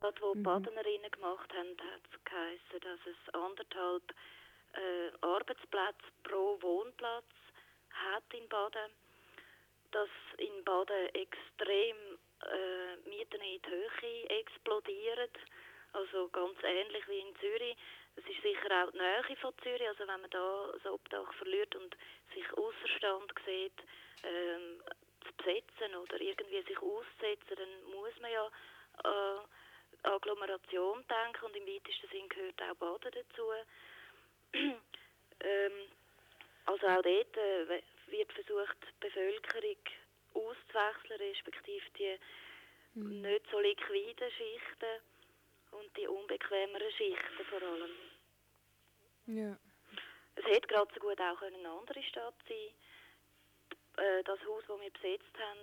Gerade wo die Mhm. Badenerinnen gemacht haben, hat es geheissen, dass es 1,5 Arbeitsplätze pro Wohnplatz hat in Baden, dass in Baden extrem Mieten in die Höhe explodieren, also ganz ähnlich wie in Zürich. Es ist sicher auch die Nähe von Zürich, also wenn man da das Obdach verliert und sich Ausserstand sieht, zu besetzen oder irgendwie sich auszusetzen, dann muss man ja Agglomeration denken und im weitesten Sinn gehört auch Baden dazu. ähm, also auch dort wird versucht, die Bevölkerung auszuwechseln, respektive die Mhm. nicht so liquiden Schichten und die unbequemeren Schichten vor allem. Ja. Es hätte gerade so gut auch eine andere Stadt sein. Das Haus, das wir besetzt haben,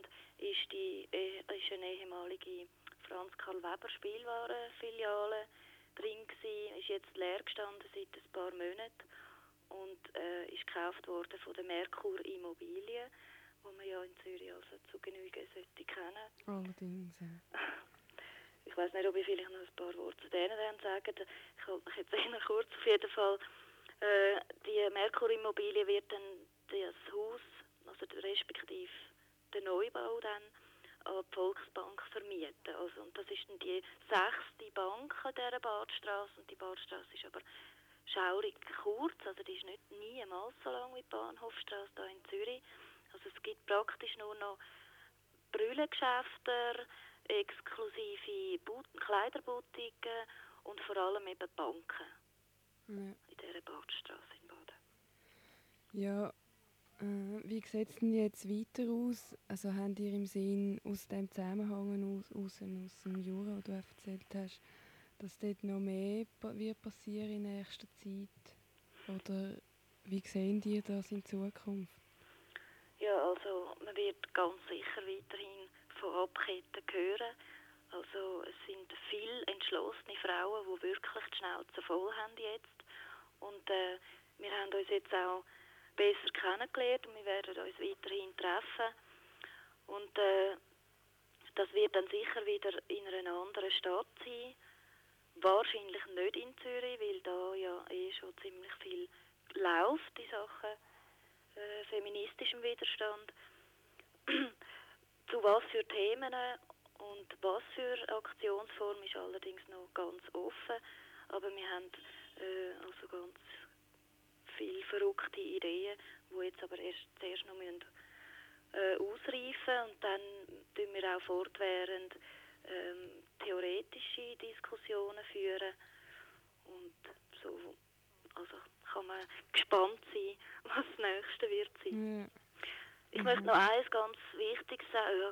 ist eine ehemalige Franz Karl Weber Spielwarenfiliale drin gewesen, ist jetzt leer gestanden seit ein paar Monaten und ist gekauft worden von der Merkur Immobilien, wo man ja in Zürich also zu Genüge sollte kennen. Allerdings, ja. Ich weiß nicht, ob ich vielleicht noch ein paar Worte zu denen sagen. Ich jetzt eher kurz auf jeden Fall. Die Merkur Immobilie wird dann das Haus, also respektive den Neubau dann an die Volksbank vermieten. Also, und das ist dann die 6. Bank an dieser Badstrasse. Und die Badstrasse ist aber schaurig kurz, also die ist niemals so lang wie die Bahnhofstrasse hier in Zürich. Also es gibt praktisch nur noch Brüllengeschäfte, exklusive Kleiderboutiquen und vor allem eben Banken Ja. in dieser Badstrasse in Baden. Ja, wie sieht es denn jetzt weiter aus? Also habt ihr im Sinn aus dem Zusammenhang aus dem Jura, den du erzählt hast, dass dort noch mehr wird passieren in nächster Zeit? Oder wie sehen ihr das in Zukunft? Ja, also man wird ganz sicher weiterhin von Abketten hören. Also es sind viele entschlossene Frauen, die wirklich die Schnauze voll haben jetzt. Und wir haben uns jetzt auch besser kennengelernt und wir werden uns weiterhin treffen. Und das wird dann sicher wieder in einer anderen Stadt sein. Wahrscheinlich nicht in Zürich, weil da ja schon ziemlich viel läuft in Sachen feministischem Widerstand. Zu was für Themen und was für Aktionsform ist allerdings noch ganz offen. Aber wir haben also ganz viele verrückte Ideen, die jetzt aber zuerst noch müssen, ausreifen und dann tun wir auch fortwährend theoretische Diskussionen führen und so, also kann man gespannt sein, was das Nächste wird sein. Ja. Ich möchte noch eins ganz Wichtiges sagen,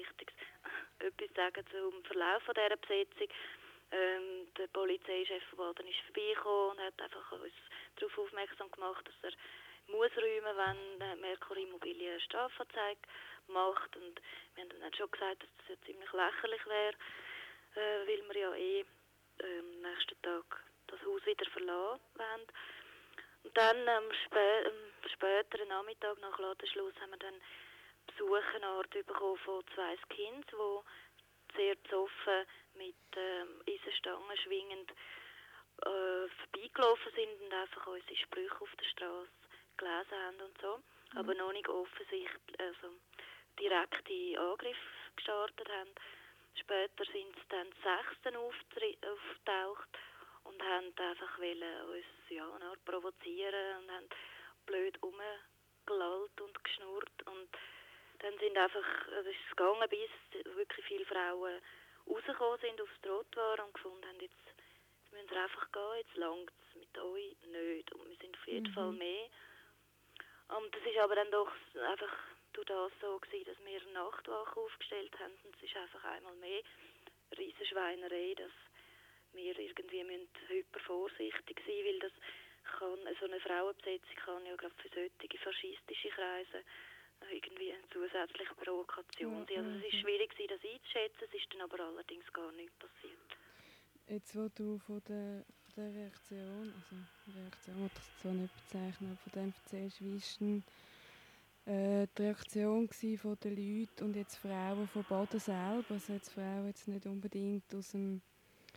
etwas sagen zum Verlauf von dieser Besetzung. Der Polizeichef von Baden ist vorbeigekommen und hat einfach uns darauf aufmerksam gemacht, dass er muss räumen, wenn Merkur Immobilien eine Strafanzeige macht. Und wir haben dann schon gesagt, dass das ja ziemlich lächerlich wäre, weil wir ja am nächsten Tag das Haus wieder verlassen wollen. Und dann am späteren Nachmittag nach Ladenschluss haben wir dann Besuchenart bekommen von 2 Skins, die sehr besoffen mit Eisenstangen schwingend vorbeigelaufen sind und einfach unsere Sprüche auf der Straße gelesen haben und so. Aber noch nicht offensichtlich, also direkte Angriffe gestartet haben. Später sind es dann die 6. aufgetaucht und haben einfach uns eine Art provozieren und haben blöd rumgelallt und geschnurrt und dann sind einfach, es ist gegangen, bis wirklich viele Frauen rausgekommen sind aufs Trottoir und gefunden haben, jetzt müssen wir einfach gehen, jetzt langt es mit euch nicht und wir sind auf jeden Fall mehr. Und das ist aber dann doch einfach durch das so gewesen, dass wir eine Nachtwache aufgestellt haben und es ist einfach einmal mehr Riesenschweinerei, dass wir irgendwie hyper vorsichtig sein müssen, weil das kann, so eine Frauenbesetzung kann ja gerade für solche faschistische Kreise irgendwie eine zusätzliche Provokation sein. Also es ist schwierig, das einzuschätzen, es ist dann aber allerdings gar nicht passiert. Jetzt, wo du von der Reaktion, also Reaktion würde ich es zwar nicht bezeichnen, aber von dem erzählst, wie ist denn die Reaktion von den Leuten und jetzt Frauen von Baden selber, also jetzt Frauen jetzt nicht unbedingt aus dem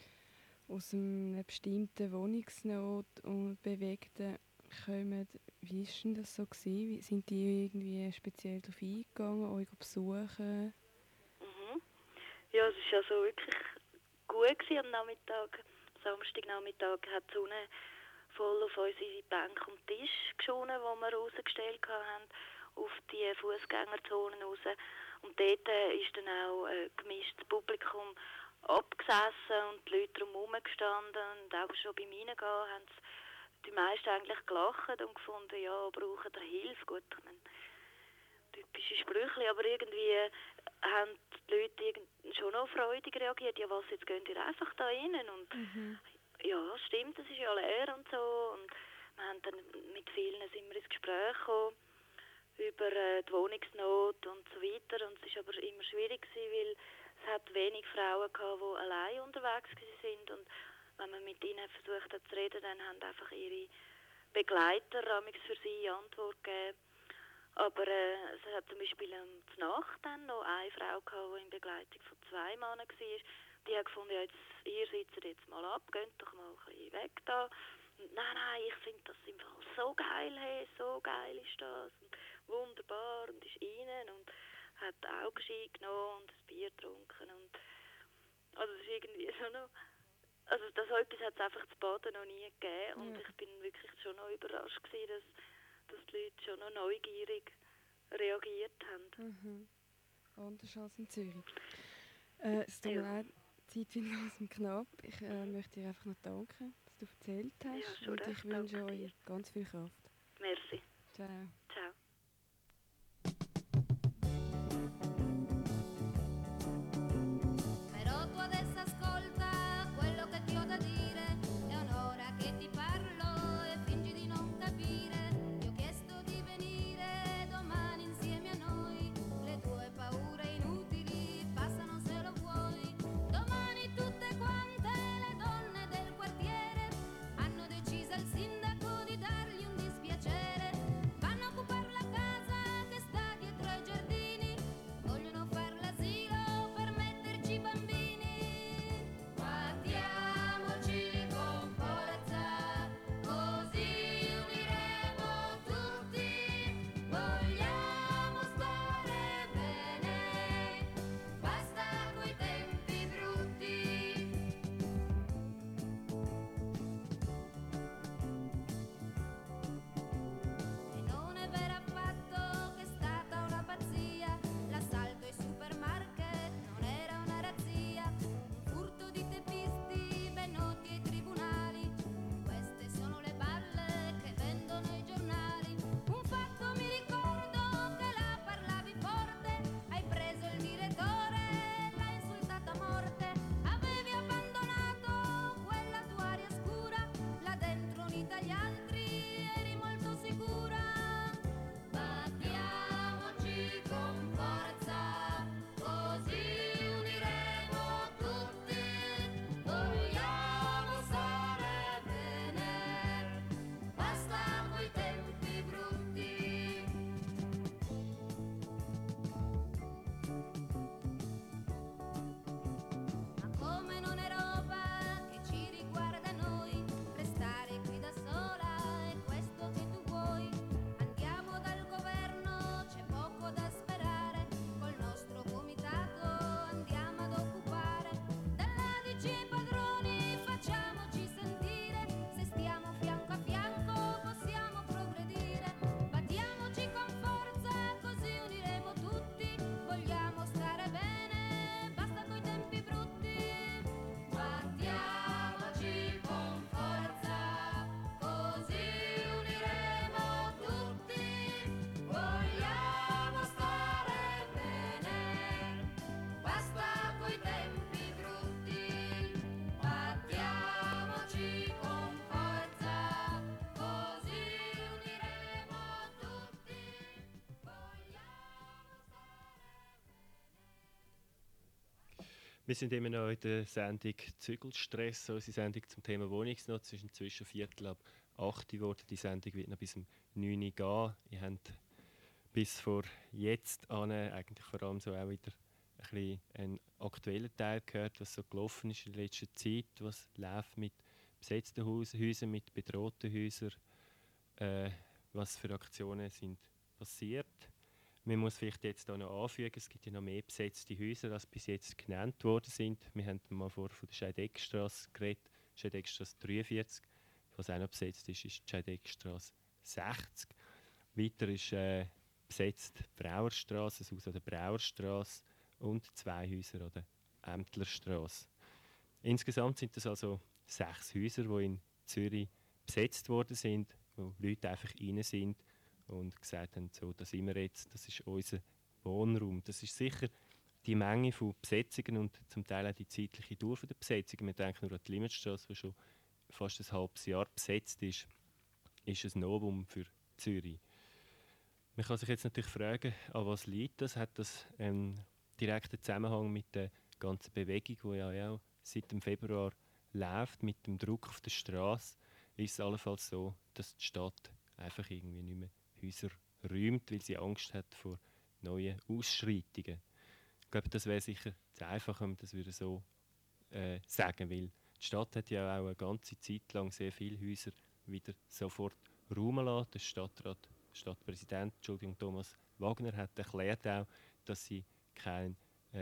aus einer bestimmten Wohnungsnot und Bewegten kommen. Wie war denn das so gewesen? Sind die irgendwie speziell darauf eingegangen, euch besuchen? Mhm. Ja, es war also wirklich gut gewesen am Nachmittag. Samstagnachmittag hat die Sonne voll auf unsere Bank und Tisch geschonen, die wir rausgestellt haben, auf die Fußgängerzonen raus. Und dort ist dann auch gemischtes Publikum abgesessen und die Leute drumherum gestanden. Und auch schon beim Reingehen haben die meisten eigentlich gelacht und gefunden, ja, brauchen ihr Hilfe? Gut, ich meine, typische Sprüche, aber irgendwie haben die Leute schon noch freudig reagiert. Ja, was, jetzt gehen ihr einfach da rein? Und Mhm. ja, stimmt, es ist ja leer und so. Und wir haben dann mit vielen sind wir ins Gespräch gekommen über die Wohnungsnot und so weiter. Und es war aber immer schwierig gewesen, weil es hat wenig Frauen gehabt, die allein unterwegs sind. Und wenn man mit ihnen versucht hat zu reden, dann haben einfach ihre Begleiter amigs für sie Antwort gegeben. Aber es hat zum Beispiel zur Nacht dann noch eine Frau gehabt, die in Begleitung von 2 Männern war. Die hat gefunden, ja, jetzt, ihr sitzt jetzt mal ab, geht doch mal ein bisschen weg da. Und nein, ich finde das im Fall so geil, hey, so geil ist das. Und wunderbar, und ist rein und hat Augenschein genommen und ein Bier getrunken. Und, also das ist irgendwie so noch... Also das so etwas hat es einfach zu Baden noch nie gegeben. Und Ja. ich bin wirklich schon noch überrascht gewesen, dass die Leute schon noch neugierig reagiert haben. Mhm. Anders als in Zürich. Es tut mir Ja, leid, die Zeit wird langsam knapp. Ich möchte dir einfach noch danken, dass du erzählt ja, hast. schon Und ich recht, wünsche danke dir. euch ganz viel Kraft. Merci. Ciao. Ciao. Però tu adesso ascolta quello che ti ho da dire, è un'ora che ti parlo e fingi di non capire. Ti ho chiesto di venire domani insieme a noi, le tue paure inutili passano se lo vuoi. Domani tutte quante le donne del quartiere hanno deciso al sindaco di dargli un dispiacere. Vanno a occupare la casa che sta dietro ai giardini, vogliono far l'asilo per metterci bambini. Battiamoci con forza, così uniremo tutti. Vogliamo stare bene, basta coi tempi brutti. E non è vero affatto che è stata una pazzia, l'assalto ai supermarket non era una razzia, un furto di teppisti ben noti ai tribunali, queste sono le balle che vendono i giornali. Un fatto mi ricordo che la parlavi forte, hai preso il direttore e l'hai insultata a morte, avevi abbandonato quella tua aria scura, là dentro unita agli altri eri molto sicura. Battiamoci con forza, così uniremo tutti. Vogliamo stare bene, basta coi tempi brutti. Ma come non è roba che ci riguarda noi, restare qui da sola è questo che tu vuoi. Andiamo dal governo, c'è poco da sperare, col nostro comitato andiamo ad occupare. Dalla DC ai padroni facciamoci sentire, se stiamo fianco a fianco possiamo progredire. Battiamoci con forza, così uniremo tutti. Vogliamo stare bene, basta coi tempi brutti. Battiamoci con forza, così uniremo tutti. Vogliamo stare bene, basta coi tempi brutti. Battiamoci con forza, così uniremo tutti. Wir sind immer noch in der Sendung Zügelstress, unsere Sendung zum Thema Wohnungsnot. Es ist inzwischen 7:45 geworden. Die Sendung wird noch bis um 9 Uhr gehen. Ihr habt bis vor jetzt an eigentlich vor allem so auch wieder bisschen einen aktuellen Teil gehört, was so gelaufen ist in der letzten Zeit, was läuft mit besetzten Häusern, mit bedrohten Häusern, was für Aktionen sind passiert. Man muss vielleicht jetzt hier noch anfügen, es gibt ja noch mehr besetzte Häuser, als bis jetzt genannt worden sind. Wir haben mal vorher von der Scheideckstrasse geredet, Scheideckstrasse 43. Was auch noch besetzt ist, ist die Scheideckstrasse 60. Weiter ist besetzt die Brauerstrasse, das Haus an der Brauerstrasse und 2 Häuser an der Ämtlerstrasse. Insgesamt sind das also 6 Häuser, die in Zürich besetzt worden sind, wo Leute einfach rein sind und gesagt haben, so, da sind wir jetzt, das ist unser Wohnraum. Das ist sicher die Menge von Besetzungen und zum Teil auch die zeitliche Dauer der Besetzungen. Wir denken nur an die Limmatstrasse, die schon fast ein halbes Jahr besetzt ist ein Novum für Zürich. Man kann sich jetzt natürlich fragen, an was liegt das? Hat das direkten Zusammenhang mit der ganzen Bewegung, die ja auch seit dem Februar läuft, mit dem Druck auf der Straße? Ist es allenfalls so, dass die Stadt einfach irgendwie nicht mehr Häuser räumt, weil sie Angst hat vor neuen Ausschreitungen? Ich glaube, das wäre sicher zu einfach, wenn man das so sagen, weil die Stadt hat ja auch eine ganze Zeit lang sehr viele Häuser wieder sofort räumen lassen. Der Stadtpräsident Thomas Wagner hat erklärt auch, dass sie keine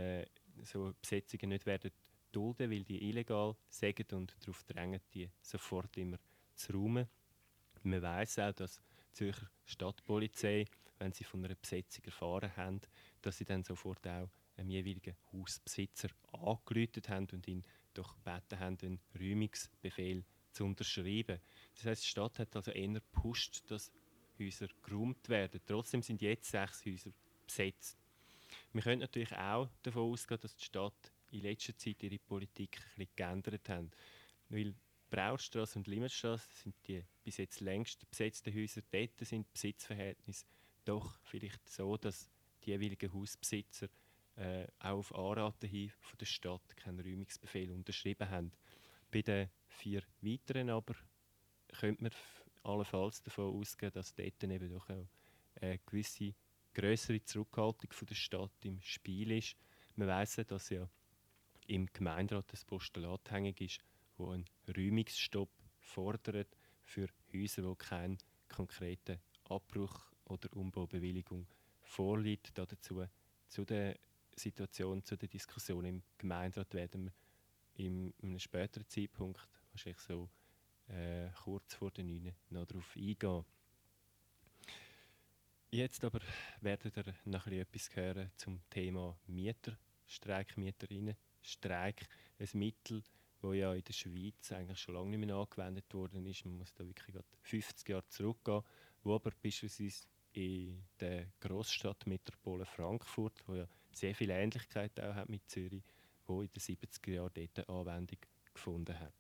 so Besetzungen nicht werden dulden, weil die illegal sind und darauf drängen, die sofort immer zu räumen. Man weiss auch, dass die Zürcher Stadtpolizei, wenn sie von einer Besetzung erfahren haben, dass sie dann sofort auch einem jeweiligen Hausbesitzer angerufen haben und ihn doch gebeten haben, einen Räumungsbefehl zu unterschreiben. Das heisst, die Stadt hat also eher gepusht, dass Häuser geräumt werden. Trotzdem sind jetzt 6 Häuser besetzt. Wir können natürlich auch davon ausgehen, dass die Stadt in letzter Zeit ihre Politik ein bisschen geändert hat. Weil Brauerstrasse und Limmatstrasse sind die bis jetzt längst besetzten Häuser. Dort sind die Besitzverhältnisse doch vielleicht so, dass die jeweiligen Hausbesitzer auch auf Anraten hin von der Stadt keinen Räumungsbefehl unterschrieben haben. Bei den 4 weiteren aber könnte man allenfalls davon ausgehen, dass dort eben doch auch eine gewisse grössere Zurückhaltung von der Stadt im Spiel ist. Man weiss ja, dass ja im Gemeinderat das Postulat hängig ist, wo einen Räumungsstopp fordert für Häuser, wo kein konkreter Abbruch oder Umbaubewilligung vorliegt. Dazu zu der Situation, zu der Diskussion im Gemeinderat werden wir in einem späteren Zeitpunkt, wahrscheinlich so kurz vor den 9 noch darauf eingehen. Jetzt aber werdet ihr noch etwas hören zum Thema Mieterstreik, Mieterinnenstreik. Ein Mittel, das ja in der Schweiz eigentlich schon lange nicht mehr angewendet worden ist. Man muss da wirklich 50 Jahre zurückgehen, wo aber beispielsweise in der Grossstadtmetropole Frankfurt, wo ja sehr viel Ähnlichkeit auch hat mit Zürich, wo in den 70er Jahren dort eine Anwendung gefunden hat.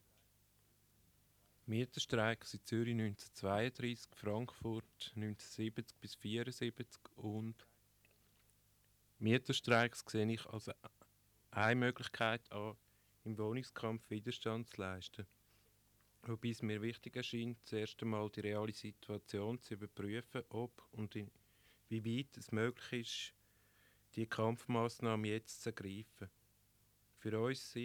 Mieterstreik in Zürich 1932, Frankfurt 1970 bis 1974 und Mieterstreiks sehe ich als eine Möglichkeit an, im Wohnungskampf Widerstand zu leisten. Wobei es mir wichtig erscheint, zuerst einmal die reale Situation zu überprüfen, ob und wie weit es möglich ist, die Kampfmaßnahmen jetzt zu ergreifen. Für uns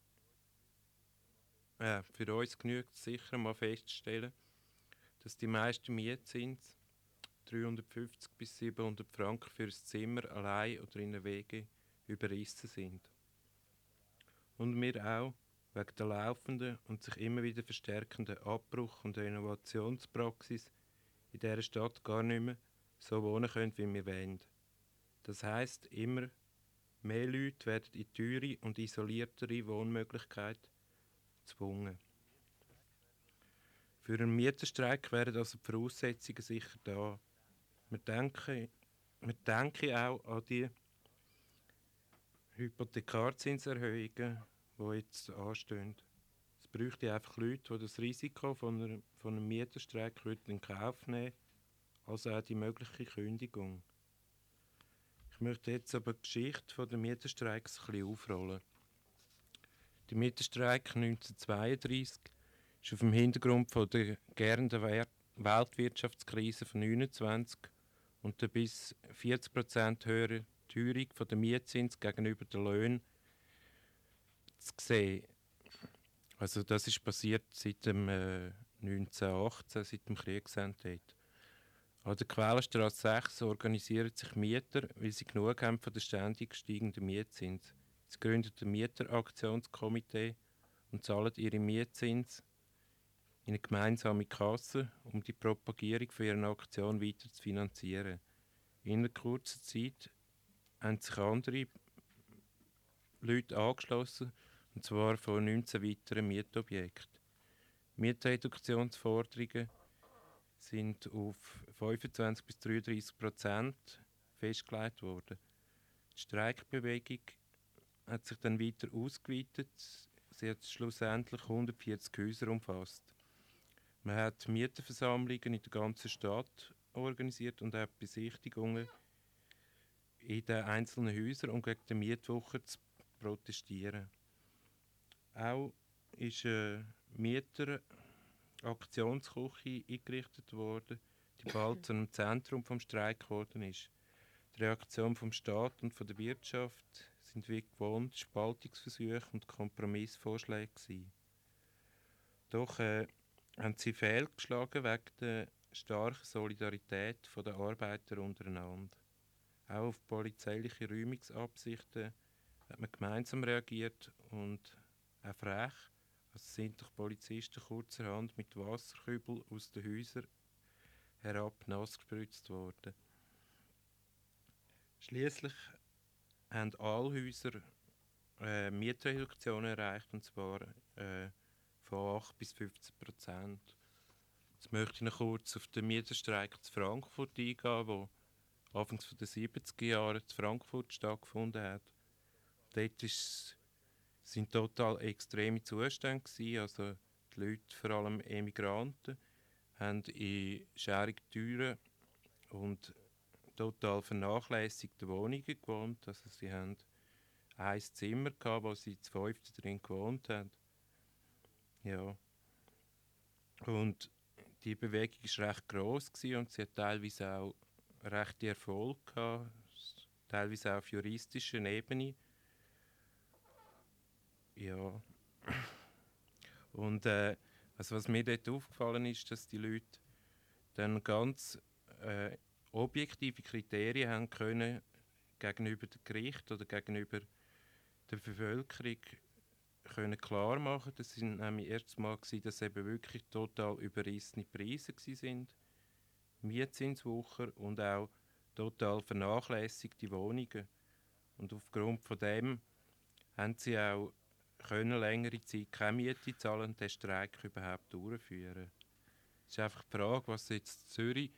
genügt es sicher mal festzustellen, dass die meisten Mietzins 350 bis 700 Franken für ein Zimmer allein oder in einer WG überrissen sind. Und wir auch wegen der laufenden und sich immer wieder verstärkenden Abbruch- und Renovationspraxis in dieser Stadt gar nicht mehr so wohnen können, wie wir wollen. Das heisst, immer mehr Leute werden in teure und isoliertere Wohnmöglichkeiten gezwungen. Für einen Mieterstreik wären also die Voraussetzungen sicher da. Wir denken auch an die Hypothekarzinserhöhungen, die jetzt anstehen. Es bräuchte einfach Leute, die das Risiko von einem Mieterstreik in Kauf nehmen, also auch die mögliche Kündigung. Ich möchte jetzt aber die Geschichte der Mieterstreiks ein bisschen aufrollen. Der Mieterstreik 1932 ist auf dem Hintergrund von der gärenden Weltwirtschaftskrise von 1929 und der bis 40% höheren Teuerung der Mietzins gegenüber den Löhnen zu sehen. Also das ist passiert seit dem 1918, seit dem Kriegsende. An der Quellenstraße 6 organisieren sich Mieter, weil sie genug haben von den ständig steigenden Mietzins. Sie gründen ein Mieteraktionskomitee und zahlen ihre Mietzins in eine gemeinsame Kasse, um die Propagierung von ihrer Aktion weiter zu finanzieren. In einer kurzen Zeit haben sich andere Leute angeschlossen, und zwar von 19 weiteren Mietobjekten. Mietreduktionsforderungen sind auf 25 bis 33% festgelegt worden. Die Streikbewegung hat sich dann weiter ausgeweitet. Sie hat schlussendlich 140 Häuser umfasst. Man hat Mieterversammlungen in der ganzen Stadt organisiert und auch Besichtigungen in den einzelnen Häusern, um gegen die Mietwoche zu protestieren. Auch ist eine Mieteraktionsküche eingerichtet worden, die bald zu einem Zentrum des Streiks geworden ist. Die Reaktion vom Staat und von der Wirtschaft sind wie gewohnt Spaltungsversuche und Kompromissvorschläge gewesen. Doch haben sie fehlgeschlagen wegen der starken Solidarität der Arbeiter untereinander. Auch auf polizeiliche Räumungsabsichten hat man gemeinsam reagiert und auch frech. Also sind durch Polizisten kurzerhand mit Wasserkübeln aus den Häusern herab nass gespritzt worden. Schliesslich haben alle Häuser Mietreduktionen erreicht, und zwar von 8 bis 15%. Jetzt möchte ich noch kurz auf den Mieterstreik zu Frankfurt eingehen, der Anfang der 70er Jahre in Frankfurt stattgefunden hat. Dort sind total extreme Zustände gewesen. Also die Leute, vor allem Emigranten, haben in schärigen Türen und total vernachlässigten Wohnungen gewohnt. Also sie haben ein Zimmer gehabt, wo sie zu 5 drin gewohnt haben. Ja. Und die Bewegung war recht gross und sie hat teilweise auch rechte Erfolg gehabt, teilweise auch auf juristischer Ebene. Ja. Und also was mir dort aufgefallen ist, dass die Leute dann ganz objektive Kriterien haben können gegenüber dem Gericht oder gegenüber der Bevölkerung können klar machen. Das sind nämlich erstmal gewesen, dass eben wirklich total überrissene Preise waren, Mietzinswucher und auch total vernachlässigte Wohnungen. Und aufgrund von dem haben sie auch können längere Zeit keine Miete zahlen und den Streik überhaupt durchführen. Es ist einfach die Frage, was jetzt Zürich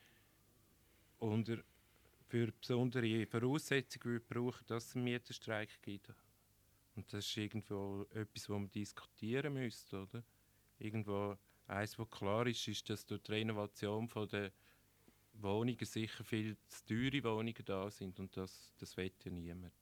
für besondere Voraussetzungen brauchen, dass es einen Mieterstreik gibt. Und das ist irgendwo etwas, was man diskutieren müsste, oder? Irgendwo eins, was klar ist, ist, dass durch die Renovation der Wohnungen sicher viel zu teure Wohnungen da sind und das will ja niemand.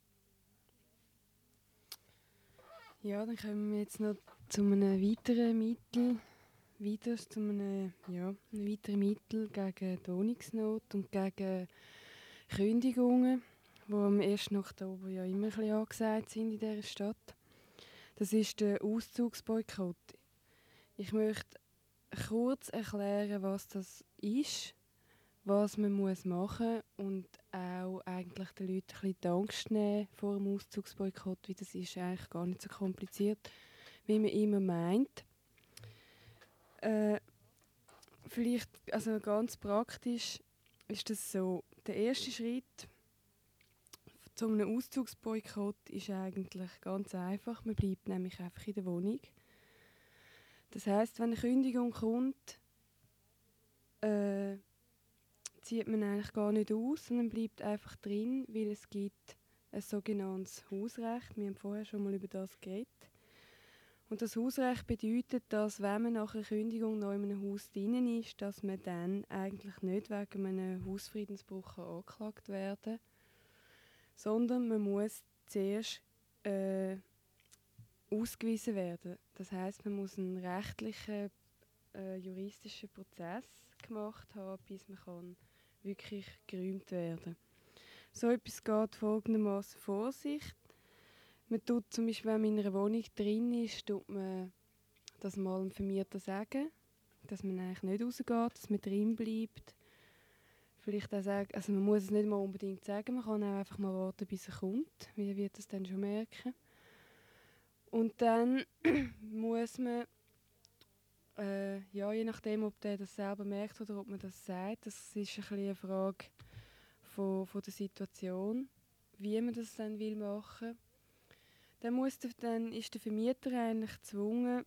Ja, dann kommen wir jetzt noch zu einem weiteren Mittel, einem weiteren Mittel gegen die Wohnungsnot und gegen Kündigungen, die am 1. Oktober ja immer ein bisschen angesagt sind in dieser Stadt. Das ist der Auszugsboykott. Ich möchte kurz erklären, was das ist, was man machen muss und auch eigentlich den Leuten ein bisschen die Angst nehmen vor dem Auszugsboykott, weil das ist eigentlich gar nicht so kompliziert, wie man immer meint. Vielleicht, also ganz praktisch ist das so, der erste Schritt zu einem Auszugsboykott ist eigentlich ganz einfach. Man bleibt nämlich einfach in der Wohnung. Das heisst, wenn eine Kündigung kommt, zieht man eigentlich gar nicht aus, sondern bleibt einfach drin, weil es gibt ein sogenanntes Hausrecht. Wir haben vorher schon mal über das geredet. Und das Hausrecht bedeutet, dass wenn man nach einer Kündigung noch in einem Haus drin ist, dass man dann eigentlich nicht wegen einem Hausfriedensbruch angeklagt werden kann, sondern man muss zuerst ausgewiesen werden. Das heisst, man muss einen rechtlichen, juristischen Prozess gemacht haben, bis man kann wirklich gerühmt werden kann. So etwas geht folgendermaßen vor sich. Man tut zum Beispiel, wenn man in einer Wohnung drin ist, tut man das mal dem Vermieter sagen, dass man eigentlich nicht rausgeht, dass man drin bleibt. Vielleicht auch sagen, also man muss es nicht mal unbedingt sagen, man kann auch einfach mal warten, bis er kommt. Wie wird das dann schon merken? Und dann muss man, ja, je nachdem, ob der das selber merkt oder ob man das sagt, das ist ein bisschen eine Frage von der Situation, wie man das dann will machen. Dann ist der Vermieter eigentlich gezwungen,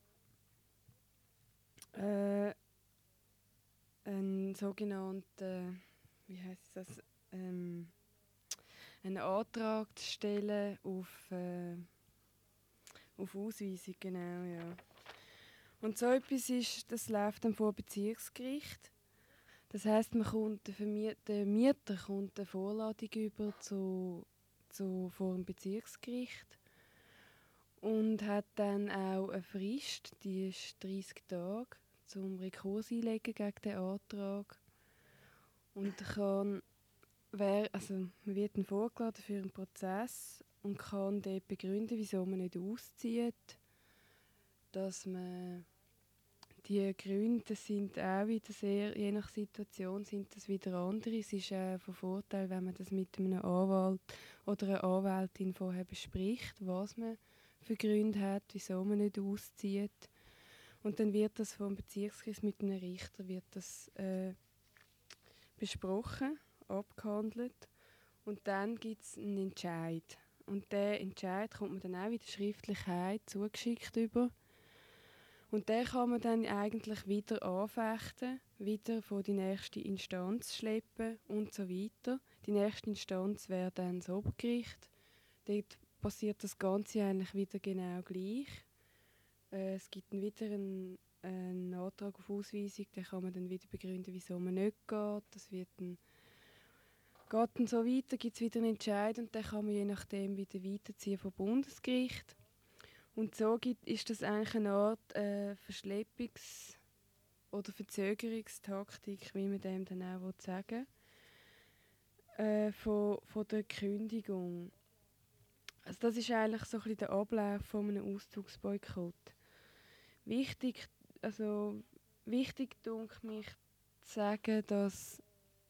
einen sogenannten, wie heisst das, einen Antrag zu stellen auf Ausweisung, genau, ja. Und so etwas das läuft dann vor Bezirksgericht. Das heisst, der Mieter kommt eine Vorladung über vor dem Bezirksgericht und hat dann auch eine Frist, die ist 30 Tage, zum Rekurs einlegen gegen den Antrag. Und man wird dann vorgeladen für einen Prozess und kann dort begründen, wieso man nicht auszieht. Dass man die Gründe sind auch wieder sehr, je nach Situation sind das wieder andere. Es ist auch von Vorteil, wenn man das mit einem Anwalt oder einer Anwältin vorher bespricht, was man für Gründe hat, wieso man nicht auszieht. Und dann wird das vom Bezirksgericht mit einem Richter besprochen, abgehandelt. Und dann gibt es einen Entscheid. Und der Entscheid kommt man dann auch wieder schriftlich zugeschickt über. Und den kann man dann eigentlich wieder anfechten, wieder vor die nächste Instanz schleppen und so weiter. Die nächste Instanz wäre dann das Obergericht. Dort passiert das Ganze eigentlich wieder genau gleich. Es gibt dann wieder einen Antrag auf Ausweisung, den kann man dann wieder begründen, wieso man nicht geht. Das geht dann so weiter, gibt es wieder einen Entscheid und dann kann man je nachdem wieder weiterziehen vom Bundesgericht. Und so ist das eigentlich eine Art Verschleppungs- oder Verzögerungstaktik, wie man dem dann auch sagen will, von der Kündigung. Also das ist eigentlich so ein bisschen der Ablauf von einem Auszugsboykott. Wichtig dunk mich zu sagen, dass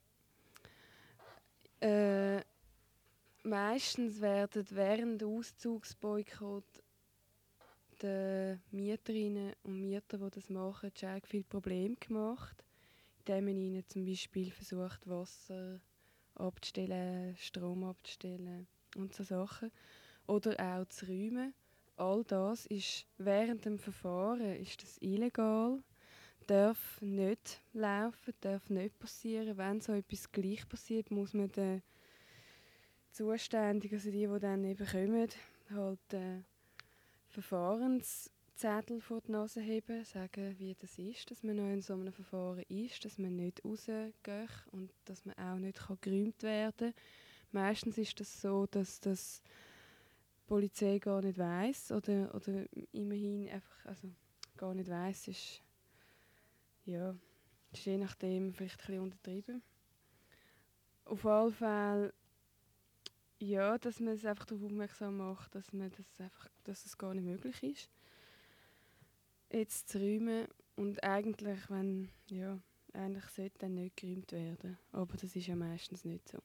meistens werden während der Auszugsboykott den Mieterinnen und Mietern, die das machen, schon viele Probleme gemacht, indem man ihnen zum Beispiel versucht, Wasser abzustellen, Strom abzustellen und so Sachen. Oder auch zu räumen. All das ist während dem Verfahren ist das illegal, darf nicht laufen, darf nicht passieren. Wenn so etwas gleich passiert, muss man den Zuständigen, also die dann eben kommen, halt Verfahrenszettel vor die Nase heben, sagen, wie das ist, dass man noch in so einem Verfahren ist, dass man nicht rausgeht und dass man auch nicht geräumt werden kann. Meistens ist das so, dass das die Polizei gar nicht weiss oder immerhin einfach, also gar nicht weiss, ist je nachdem vielleicht ein bisschen untertrieben. Auf jeden Fall, ja, dass man es einfach darauf aufmerksam macht, dass es gar nicht möglich ist, jetzt zu räumen und eigentlich sollte dann nicht geräumt werden, aber das ist ja meistens nicht so.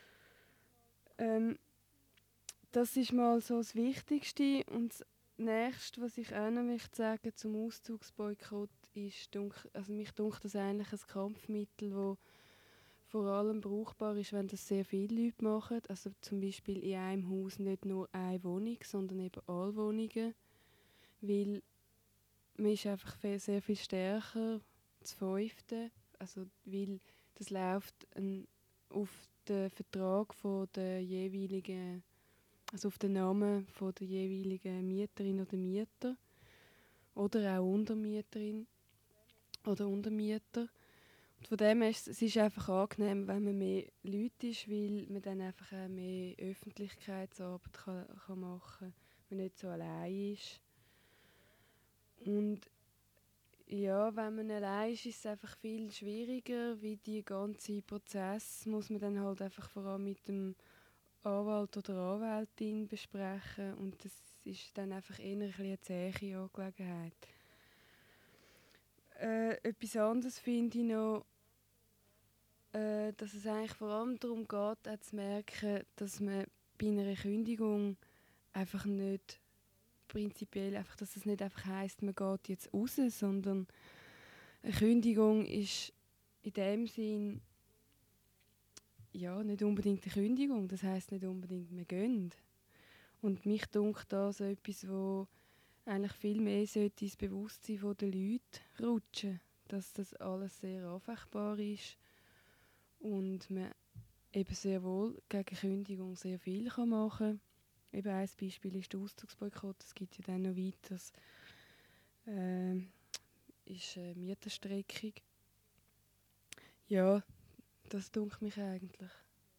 Das ist mal so das Wichtigste und das Nächste, was ich auch noch möchte sagen zum Auszugsboykott ist, mich dunkt das eigentlich ein Kampfmittel, das vor allem brauchbar ist, wenn das sehr viele Leute machen. Also zum Beispiel in einem Haus nicht nur eine Wohnung, sondern eben alle Wohnungen. Weil man ist einfach sehr viel stärker zu fünften. Also weil das läuft auf den Vertrag von der jeweiligen, also auf den Namen von der jeweiligen Mieterin oder Mieter. Oder auch Untermieterin oder Untermieter. Und von dem her es ist einfach angenehm, wenn man mehr Leute ist, weil man dann einfach auch mehr Öffentlichkeitsarbeit kann machen kann, man nicht so allein ist. Und ja, wenn man allein ist es einfach viel schwieriger, wie die ganze Prozess muss man dann halt einfach vor allem mit dem Anwalt oder Anwältin besprechen und das ist dann einfach eher ein bisschen eine zähe Angelegenheit. Etwas anderes finde ich noch, dass es eigentlich vor allem darum geht, auch zu merken, dass man bei einer Kündigung einfach nicht prinzipiell, einfach, dass es nicht einfach heisst, man geht jetzt raus, sondern eine Kündigung ist in dem Sinn ja nicht unbedingt eine Kündigung, das heisst nicht unbedingt, wir gehen. Und mich dunkt da so etwas, wo eigentlich viel mehr sollte ins Bewusstsein der Leute rutschen, dass das alles sehr anfechtbar ist und man eben sehr wohl gegen Kündigung sehr viel machen kann. Eben ein Beispiel ist der Auszugsboykott, es gibt ja dann noch weiteres, ist Mieterstreckung. Ja, das dunkt mich eigentlich.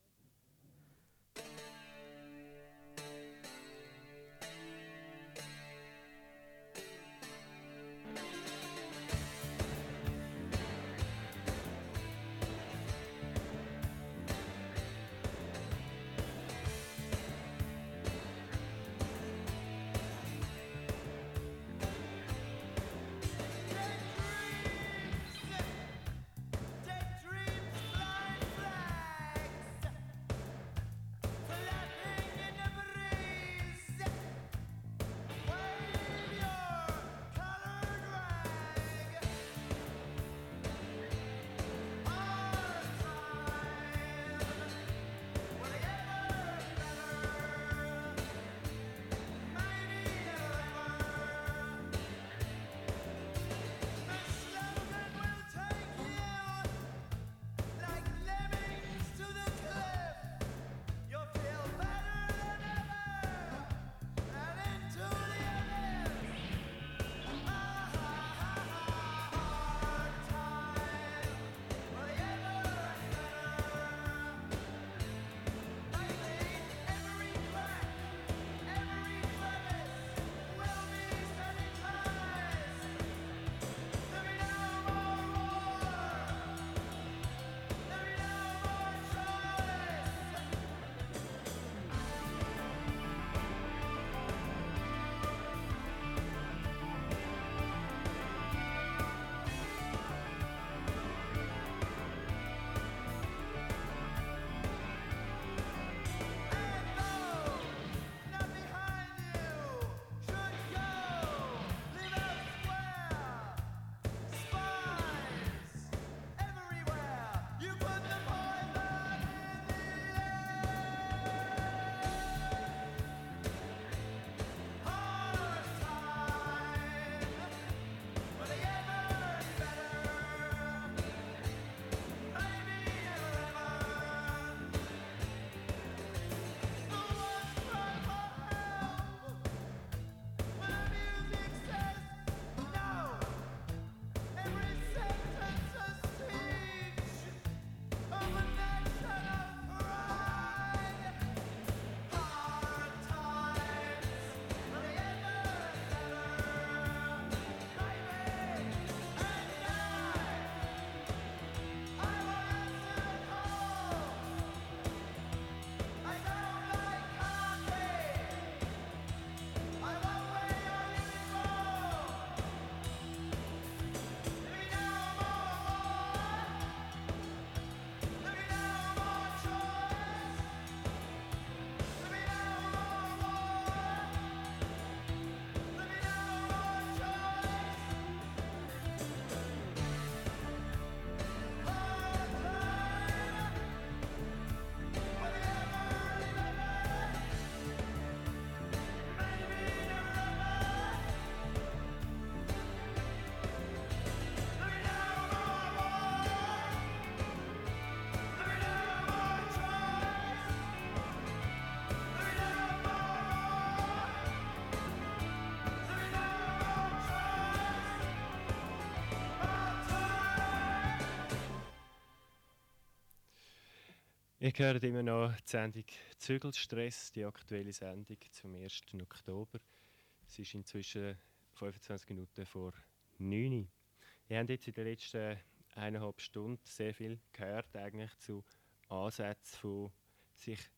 Ihr hört immer noch die Sendung «Zügelstress», die aktuelle Sendung zum 1. Oktober. Es ist inzwischen 25 Minuten vor 9 Uhr. Wir haben jetzt in den letzten 1,5 Stunden sehr viel gehört, eigentlich zu Ansätzen von sich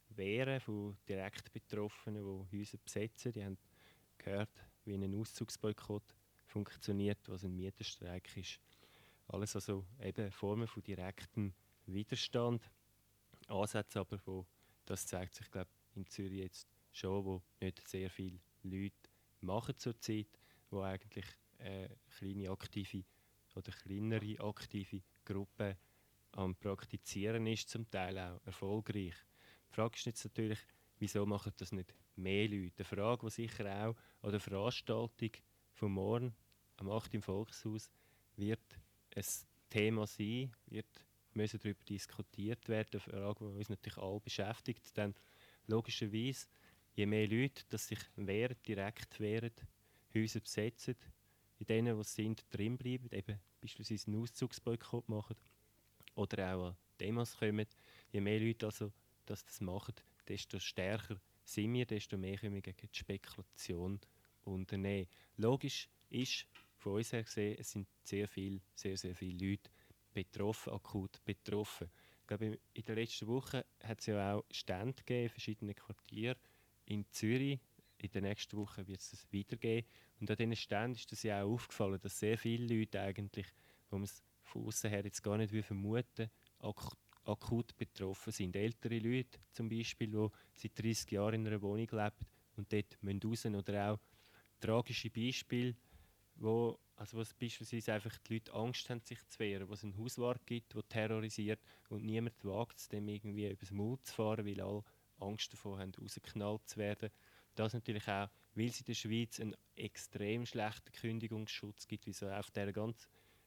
wehren von direkt Betroffenen, die Häuser besetzen. Die haben gehört, wie ein Auszugsboykott funktioniert, was ein Mieterstreik ist. Alles also eben Formen von direktem Widerstand. Ansätze aber, das zeigt sich, glaube in Zürich jetzt schon, wo nicht sehr viele Leute machen zurzeit, wo eigentlich kleine aktive oder kleinere aktive Gruppen am Praktizieren ist, zum Teil auch erfolgreich. Die Frage ist jetzt natürlich, wieso machen das nicht mehr Leute? Eine Frage, die sicher auch an der Veranstaltung von morgen am 8. im Volkshaus wird ein Thema sein, müssen darüber diskutiert werden, eine Frage, die uns natürlich alle beschäftigt. Dann logischerweise, je mehr Leute, die sich direkt wehren, Häuser besetzen, in denen, die sind, drinbleiben, eben beispielsweise einen Auszugsboykott machen oder auch an Demos kommen, je mehr Leute also das machen, desto stärker sind wir, desto mehr können wir gegen die Spekulation unternehmen. Logisch ist von uns her gesehen, es sind sehr viele Leute betroffen, akut betroffen. Ich glaube, in der letzten Woche hat es ja auch Stände gegeben in verschiedenen Quartieren in Zürich. In der nächsten Woche wird es weitergehen. Und an diesen Ständen ist es ja auch aufgefallen, dass sehr viele Leute eigentlich, wo man es von außen her jetzt gar nicht vermuten will, akut betroffen sind. Ältere Leute zum Beispiel, die seit 30 Jahren in einer Wohnung leben und dort raus müssen. Oder auch tragische Beispiele, wo es beispielsweise einfach die Leute Angst haben, sich zu wehren, wo es einen Hauswart gibt, der terrorisiert und niemand wagt es, dem irgendwie übers Maul zu fahren, weil alle Angst davor haben, rausgeknallt zu werden. Das natürlich auch, weil es in der Schweiz einen extrem schlechten Kündigungsschutz gibt, wie so auf dieser ganz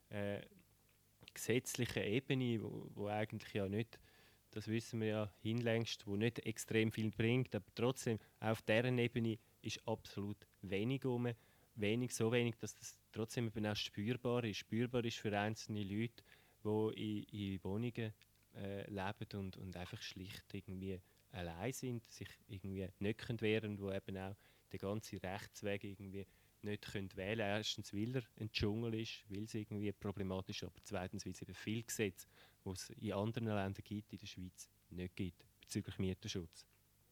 gesetzlichen Ebene, wo eigentlich ja nicht, das wissen wir ja hinlängst, wo nicht extrem viel bringt, aber trotzdem auf deren Ebene ist absolut wenig so wenig, dass das trotzdem eben auch spürbar ist für einzelne Leute, die in Wohnungen leben und einfach schlicht irgendwie allein sind, sich irgendwie nicht wehren können, wo eben auch den ganzen Rechtsweg irgendwie nicht wählen können. Erstens, weil er ein Dschungel ist, weil es irgendwie problematisch ist, aber zweitens, weil es eben viele Gesetze, die es in anderen Ländern gibt, in der Schweiz nicht gibt, bezüglich Mieterschutz.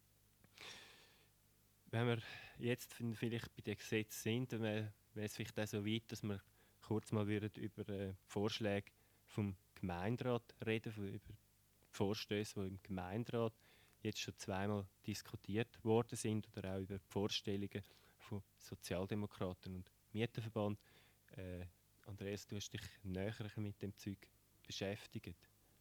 Wenn wir jetzt vielleicht bei den Gesetzen sind, dann wäre es vielleicht auch so weit, dass wir kurz mal über Vorschläge vom Gemeinderat reden, über Vorstöße, die im Gemeinderat jetzt schon zweimal diskutiert worden sind, oder auch über die Vorstellungen von Sozialdemokraten und Mieterverband. Andreas, du hast dich näher mit dem Zeug beschäftigt.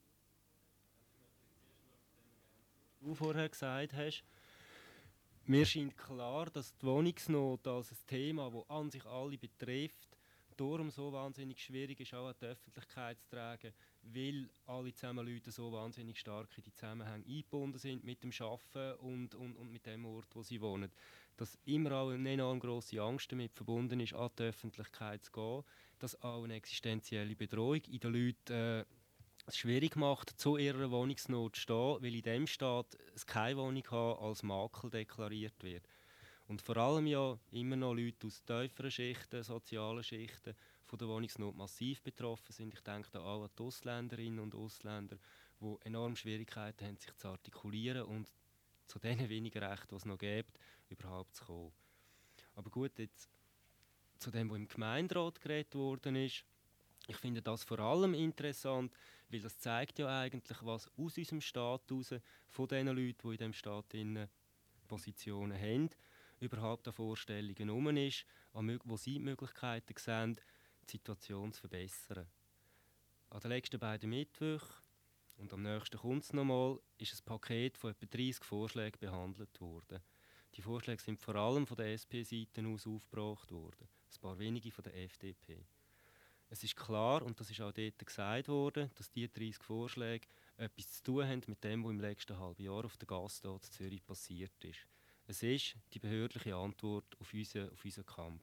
Was du vorher gesagt hast, mir scheint klar, dass die Wohnungsnot als ein Thema, das an sich alle betrifft, darum so wahnsinnig schwierig ist, auch an die Öffentlichkeit zu tragen, weil alle zusammen Leute so wahnsinnig stark in die Zusammenhänge eingebunden sind mit dem Arbeiten und mit dem Ort, wo sie wohnen. Dass immer auch eine enorm grosse Angst damit verbunden ist, an die Öffentlichkeit zu gehen, dass auch eine existenzielle Bedrohung in den Leuten es schwierig macht, zu ihrer Wohnungsnot zu stehen, weil in dem Staat es keine Wohnung haben als Makel deklariert wird. Und vor allem ja immer noch Leute aus tieferen Schichten, sozialen Schichten von der Wohnungsnot massiv betroffen sind. Ich denke da auch an die Ausländerinnen und Ausländer, die enorm Schwierigkeiten haben, sich zu artikulieren und zu den wenigen Rechten, die es noch gibt, überhaupt zu kommen. Aber gut, jetzt zu dem, was im Gemeinderat geredet worden ist. Ich finde das vor allem interessant, weil das zeigt ja eigentlich, was aus unserem Staat heraus, von den Leuten, die in diesem Staat Positionen haben, überhaupt an Vorstellungen herum ist, wo sie die Möglichkeiten sehen, die Situation zu verbessern. An den letzten beiden Mittwochen und am nächsten kommt es nochmal, ist ein Paket von etwa 30 Vorschlägen behandelt worden. Die Vorschläge sind vor allem von der SP-Seite aus aufgebracht worden, ein paar wenige von der FDP. Es ist klar, und das ist auch dort gesagt worden, dass diese 30 Vorschläge etwas zu tun haben mit dem, was im letzten halben Jahr auf der Gasse in Zürich passiert ist. Es ist die behördliche Antwort auf unseren Kampf.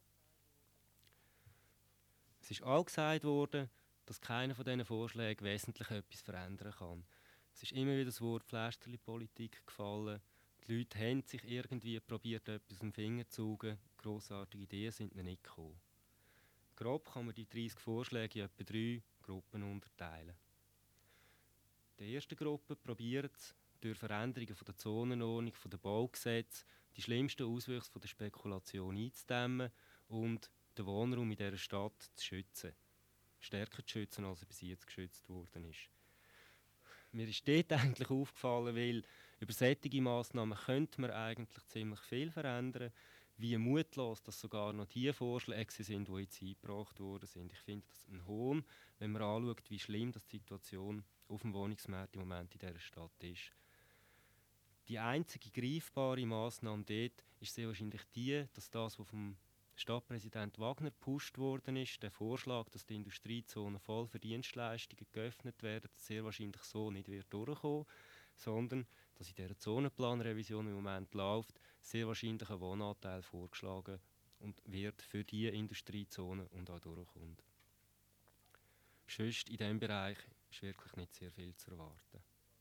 Es ist auch gesagt worden, dass keiner von diesen Vorschlägen wesentlich etwas verändern kann. Es ist immer wieder das Wort Pflästerli-Politik gefallen. Die Leute haben sich irgendwie probiert, etwas im Finger zu saugen. Grossartige Ideen sind nicht gekommen. Grob kann man die 30 Vorschläge in etwa 3 Gruppen unterteilen. Die erste Gruppe probiert es, durch Veränderungen von der Zonenordnung, von der Baugesetze, die schlimmsten Auswüchse von der Spekulation einzudämmen und den Wohnraum in dieser Stadt zu schützen. Stärker zu schützen, als er bis jetzt geschützt worden ist. Mir ist dort eigentlich aufgefallen, weil über solche Massnahmen könnte man eigentlich ziemlich viel verändern. Wie mutlos, dass sogar noch die Vorschläge sind, die jetzt eingebracht worden sind. Ich finde das ein Hohn, wenn man anschaut, wie schlimm die Situation auf dem Wohnungsmarkt im Moment in dieser Stadt ist. Die einzige greifbare Massnahme dort ist sehr wahrscheinlich die, dass das, was vom Stadtpräsident Wagner gepusht worden ist, der Vorschlag, dass die Industriezonen voll für Dienstleistungen geöffnet werden, sehr wahrscheinlich so nicht wird durchkommen, sondern dass in dieser Zonenplanrevision im Moment läuft, sehr wahrscheinlich ein Wohnanteil vorgeschlagen und wird für diese Industriezonen und auch durchkommt. Sonst in diesem Bereich ist wirklich nicht sehr viel zu erwarten.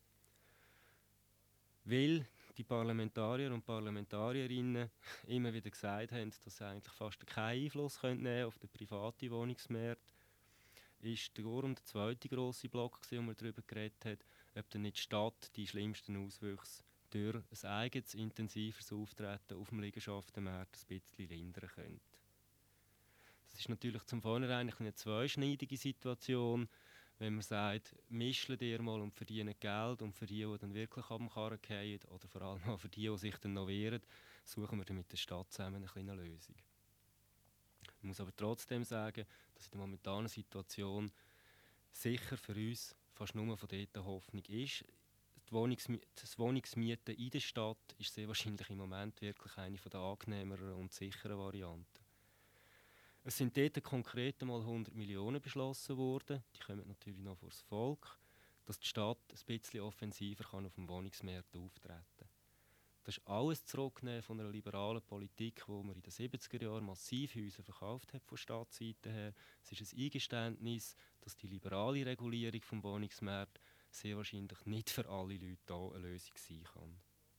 Weil die Parlamentarier und Parlamentarierinnen immer wieder gesagt haben, dass sie eigentlich fast keinen Einfluss nehmen auf den privaten Wohnungsmarkt, ist darum der zweite grosse Block, wo man darüber geredet hat, ob dann nicht die Stadt die schlimmsten Auswüchse durch ein eigenes, intensiveres Auftreten auf dem Liegenschaftenmarkt ein bisschen lindern könnte. Das ist natürlich zum Vornherein eine zweischneidige Situation, wenn man sagt, mischle dir mal und verdiene Geld, und für die dann wirklich am Karren fallen, oder vor allem auch für die sich dann noch wehren, suchen wir dann mit der Stadt zusammen eine kleine Lösung. Ich muss aber trotzdem sagen, dass in der momentanen Situation sicher für uns fast nur von dort Hoffnung ist. Das Wohnungsmieten in der Stadt ist sehr wahrscheinlich im Moment wirklich eine der angenehmeren und sicheren Varianten. Es sind dort konkret einmal 100 Millionen beschlossen worden, die kommen natürlich noch vor das Volk, dass die Stadt ein bisschen offensiver kann auf dem Wohnungsmarkt auftreten kann. Das ist alles zurückgenommen von einer liberalen Politik, wo man in den 70er Jahren massiv Häuser verkauft hat von Stadtseite her. Es ist ein Eingeständnis, dass die liberale Regulierung des Wohnungsmarkts sehr wahrscheinlich nicht für alle Leute hier eine Lösung sein kann.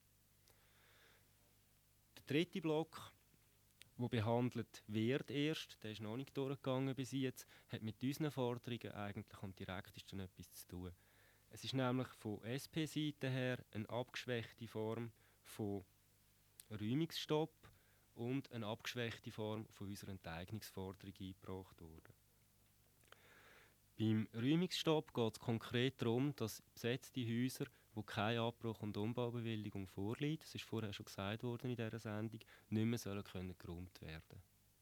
Der dritte Block, der behandelt wird erst, der ist noch nicht durchgegangen bis jetzt, hat mit unseren Forderungen eigentlich am direktesten etwas zu tun. Es ist nämlich von SP-Seite her eine abgeschwächte Form von Räumungsstopp und eine abgeschwächte Form von unserer Enteignungsforderung eingebracht worden. Beim Räumungsstopp geht es konkret darum, dass besetzte Häuser, wo keine Abbruch- und Umbaubewilligung vorliegt, das ist vorher schon gesagt worden in dieser Sendung, nicht mehr geräumt werden.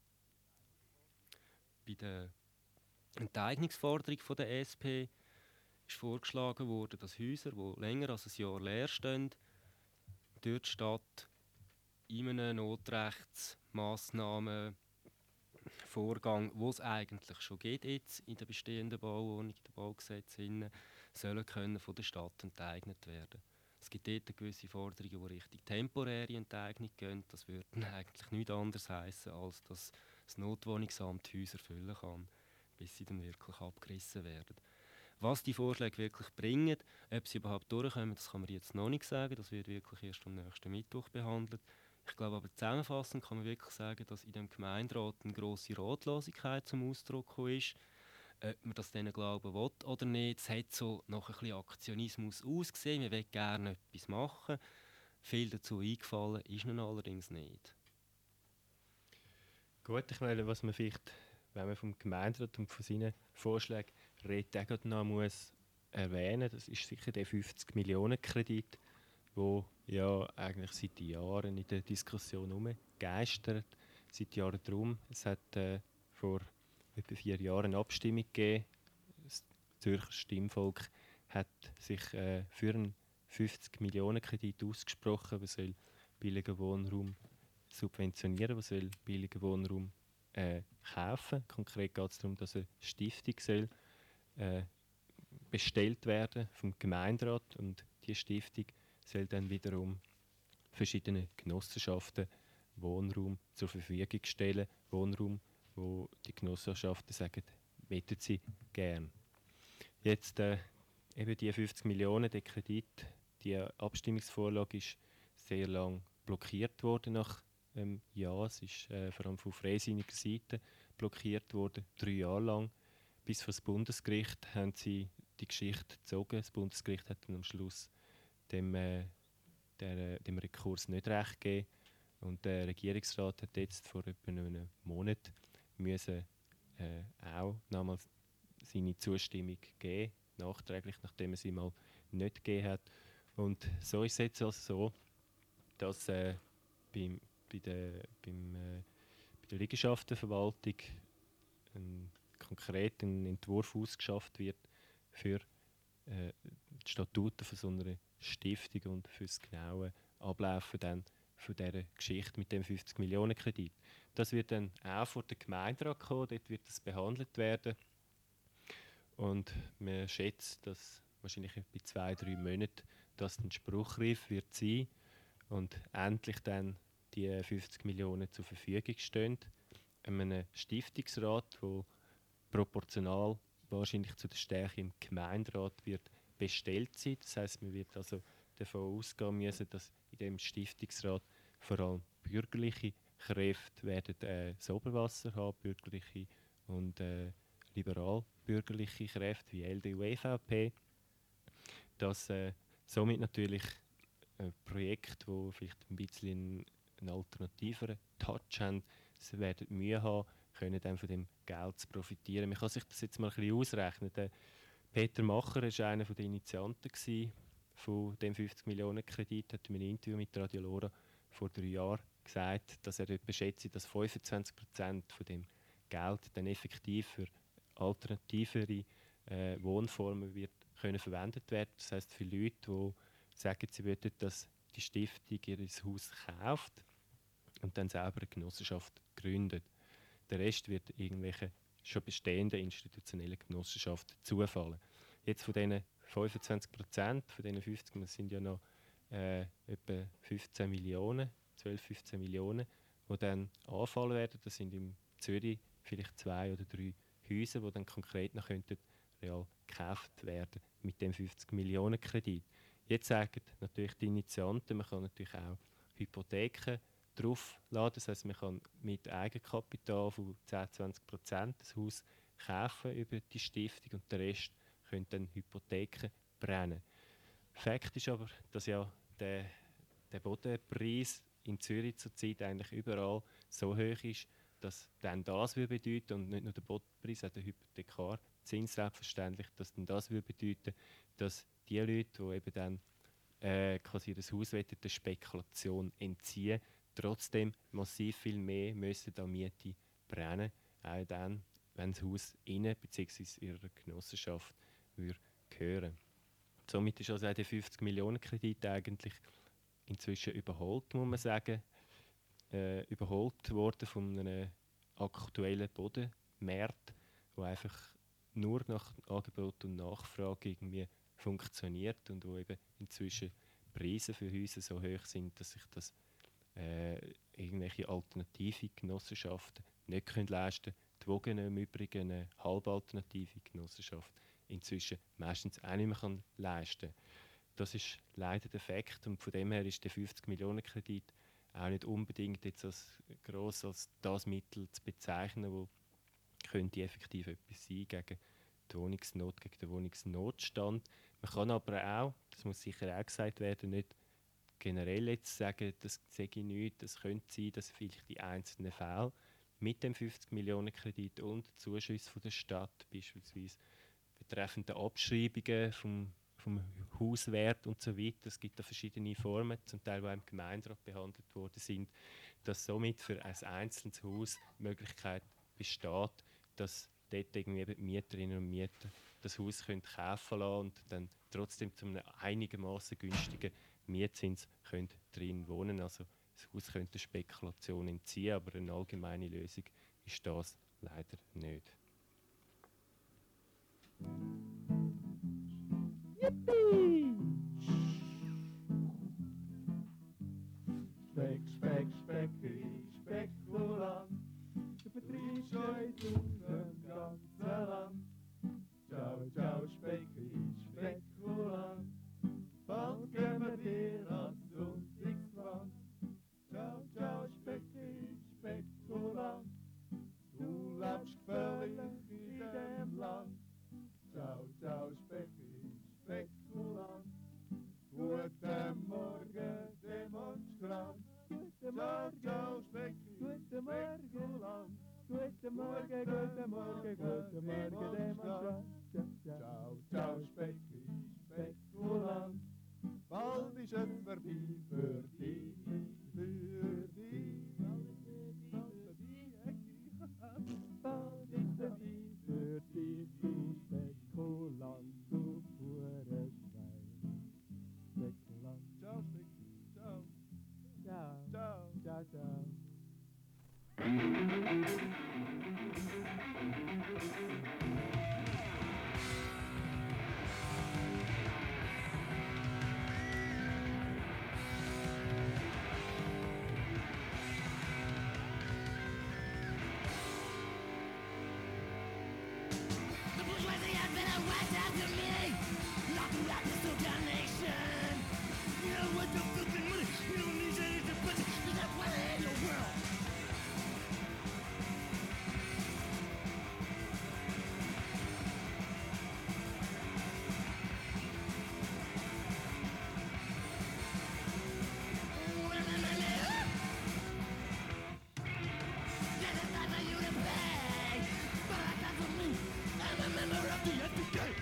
Bei der Enteignungsforderung von der SP ist vorgeschlagen worden, dass Häuser, die länger als ein Jahr leer stehen, durch die Stadt in einem Notrechtsmassnahmen Vorgang, wo es eigentlich schon geht jetzt in der bestehenden Bauordnung, in den Baugesetzen, sollen können von der Stadt enteignet werden. Es gibt dort eine gewisse Forderungen, die Richtung temporäre Enteignung gehen. Das würde eigentlich nichts anderes heißen, als dass das Notwohnungsamt die Häuser füllen kann, bis sie dann wirklich abgerissen werden. Was die Vorschläge wirklich bringen, ob sie überhaupt durchkommen, das kann man jetzt noch nicht sagen. Das wird wirklich erst am nächsten Mittwoch behandelt. Ich glaube aber zusammenfassend kann man wirklich sagen, dass in dem Gemeinderat eine grosse Ratlosigkeit zum Ausdruck gekommen ist. Ob man das denen glauben will oder nicht, es hat so nach ein bisschen Aktionismus ausgesehen. Wir wollen gerne etwas machen. Viel dazu eingefallen ist ihnen allerdings nicht. Gut, ich meine, was man vielleicht, wenn man vom Gemeinderat und von seinen Vorschlägen redet, auch noch muss erwähnen, das ist sicher der 50-Millionen-Kredit, wo ja eigentlich seit Jahren in der Diskussion herumgeistert. Seit Jahren drum. Es hat vor etwa 4 Jahren eine Abstimmung gegeben. Das Zürcher Stimmvolk hat sich für einen 50-Millionen-Kredit ausgesprochen, der soll billigen Wohnraum subventionieren, der soll billigen Wohnraum kaufen. Konkret geht es darum, dass eine Stiftung soll, bestellt werden vom Gemeinderat, und die Stiftung soll dann wiederum verschiedene Genossenschaften Wohnraum zur Verfügung stellen. Wohnraum, wo die Genossenschaften sagen, möchten sie gern. Jetzt eben die 50 Millionen, der Kredit, die Abstimmungsvorlage ist sehr lang blockiert worden nach Jahr. Es ist vor allem von freisinniger Seite blockiert worden, 3 Jahre lang. Bis vor das Bundesgericht haben sie die Geschichte gezogen. Das Bundesgericht hat dann am Schluss dem Rekurs nicht recht gegeben. Und der Regierungsrat hat jetzt vor etwa einem Monat müssen, auch nochmals seine Zustimmung geben, nachträglich, nachdem er sie mal nicht gegeben hat. Und so ist es jetzt also so, dass bei der Liegenschaftenverwaltung konkret ein Entwurf ausgeschafft wird für die Statuten von so einer Stiftung und für das genaue Ablaufen dann von dieser Geschichte mit dem 50 Millionen Kredit. Das wird dann auch vor den Gemeinderat kommen, dort wird das behandelt werden. Und man schätzt, dass wahrscheinlich bei 2-3 Monaten das dann spruchreif wird sein und endlich dann die 50 Millionen zur Verfügung stehen. Einem Stiftungsrat, der proportional wahrscheinlich zu der Stärke im Gemeinderat wird bestellt sein. Das heisst, man wird also davon ausgehen müssen, dass in dem Stiftungsrat vor allem bürgerliche Kräfte werden das Oberwasser haben, bürgerliche und liberal-bürgerliche Kräfte wie LDU, EVP. Dass somit natürlich Projekte, die vielleicht ein bisschen einen alternativeren Touch haben, sie werden Mühe haben, können dann von dem Geld zu profitieren. Man kann sich das jetzt mal ein bisschen ausrechnen. Der Peter Macher war einer der Initianten von dem 50 Millionen Kredit, hat in einem Interview mit Radio Lora vor 3 Jahren gesagt, dass er dort beschätzt, dass 25% von dem Geld dann effektiv für alternativere Wohnformen wird können verwendet werden. Das heisst, für Leute, die sagen, sie würden, dass die Stiftung ihr Haus kauft und dann selber eine Genossenschaft gründet. Der Rest wird irgendwelchen schon bestehenden institutionellen Genossenschaften zufallen. Jetzt von diesen 25%, von diesen 50, das sind ja noch etwa 15 Millionen, 12-15 Millionen, die dann anfallen werden. Das sind in Zürich vielleicht 2 oder 3 Häuser, die dann konkret noch könnten real gekauft werden mit dem 50 Millionen Kredit. Jetzt sagen natürlich die Initianten, man kann natürlich auch Hypotheken draufladen. Das heisst, man kann mit Eigenkapital von 10-20% das Haus kaufen über die Stiftung und der Rest können dann Hypotheken brennen. Fakt ist aber, dass ja der Bodenpreis in Zürich zurzeit eigentlich überall so hoch ist, dass dann das würde bedeuten, und nicht nur der Bodenpreis, auch der Hypothekarzins selbstverständlich, dass dann das würde bedeuten, dass die Leute, die eben dann quasi das Haus wollen, der Spekulation entziehen, trotzdem massiv viel mehr müssen an Miete brennen, auch dann, wenn das Haus ihnen bzw. ihrer Genossenschaft würde gehören. Somit ist also auch der 50 Millionen Kredit eigentlich inzwischen überholt, muss man sagen. Überholt worden von einem aktuellen Bodenmarkt, der einfach nur nach Angebot und Nachfrage irgendwie funktioniert und wo eben inzwischen Preise für Häuser so hoch sind, dass sich das irgendwelche alternative Genossenschaften nicht können leisten können. Die Wogen im Übrigen eine halbalternative Genossenschaft inzwischen meistens auch nicht mehr kann leisten kann. Das ist leider der Fakt und von dem her ist der 50 Millionen Kredit auch nicht unbedingt jetzt als gross als das Mittel zu bezeichnen, wo könnte effektiv etwas sein gegen die Wohnungsnot, gegen den Wohnungsnotstand. Man kann aber auch, das muss sicher auch gesagt werden, nicht generell jetzt sagen, das sehe ich nicht, das könnte sein, dass vielleicht die einzelnen Fälle mit dem 50 Millionen Kredit und Zuschüssen von der Stadt, beispielsweise betreffend der Abschreibungen vom Hauswert und so weiter, es gibt da verschiedene Formen, zum Teil die auch im Gemeinderat behandelt worden sind, dass somit für ein einzelnes Haus die Möglichkeit besteht, dass dort irgendwie die Mieterinnen und Mieter das Haus können kaufen lassen und dann trotzdem zu einem einigermaßen günstigen Mietzins können drin wohnen. Also das Haus könnte Spekulation entziehen, aber eine allgemeine Lösung ist das leider nicht. Yippie! Speck, Spekulant, der Betrieb scheut im ganzen Land. Ciao, ciao, Spekulant, bald gehen wir dir ans Sonntagsland. Ciao, ciao, Spekulant, du lebst gefährlich in dem Land. Ciao, ciao, Spekulant, gut Demonstrant. Ciao, ciao, Specki, Spekulant. Bald ist es vorbei für dich, für dich. Bald ist es vorbei für dich, du Spekulant, du Hurenschwein. Spekulant. Ciao, Specki, ciao. Ciao, ciao, ciao, ciao. The bourgeoisie has been a whacked out to me. Knocking out this nation. You know what the fucking money? You don't need any to put it. There's not one in your world. There's a lot for you to pay. But I got for me. I'm a member of the FPK.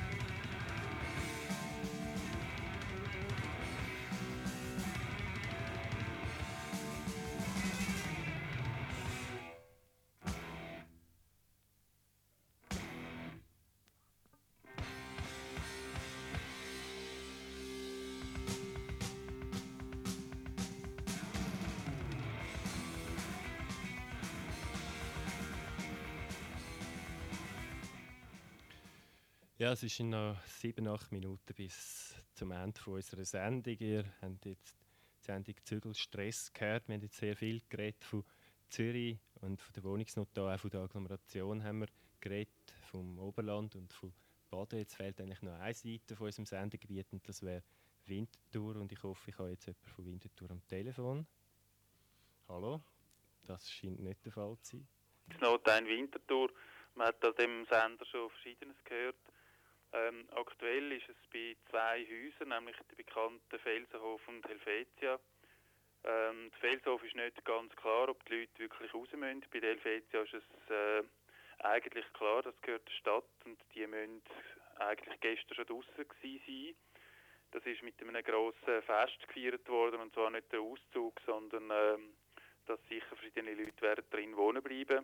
Ja, es sind noch 7, 8 Minuten bis zum Ende von unserer Sendung. Ihr habt jetzt die Sendung Zügelstress gehört. Wir haben jetzt sehr viel geredet von Zürich und von der Wohnungsnot, da auch von der Agglomeration haben wir geredet, vom Oberland und von Baden. Jetzt fehlt eigentlich noch eine Seite von unserem Sendegebiet und das wäre Winterthur. Und ich hoffe, ich habe jetzt jemanden von Winterthur am Telefon. Hallo? Das scheint nicht der Fall zu sein. Notwein Winterthur. Man hat an dem Sender schon Verschiedenes gehört. Aktuell ist es bei 2 Häusern, nämlich der bekannten Felsenhof und Helvetia. Der Felsenhof ist nicht ganz klar, ob die Leute wirklich raus müssen. Bei der Helvetia ist es eigentlich klar, das gehört der Stadt und die müssen eigentlich gestern schon draussen gewesen sein. Das ist mit einem grossen Fest gefeiert worden, und zwar nicht der Auszug, sondern dass sicher verschiedene Leute werden drin wohnen bleiben.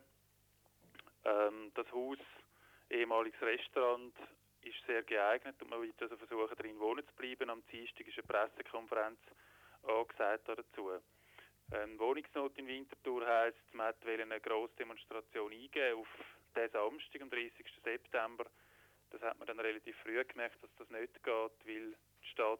Das Haus, ehemaliges Restaurant, ist sehr geeignet und man wird also versuchen, drin wohnen zu bleiben. Am Dienstag ist eine Pressekonferenz angesagt dazu. Wohnungsnot in Winterthur heisst, man wollte eine grosse Demonstration eingeben auf diesen Samstag, am 30. September. Das hat man dann relativ früh gemerkt, dass das nicht geht, weil die Stadt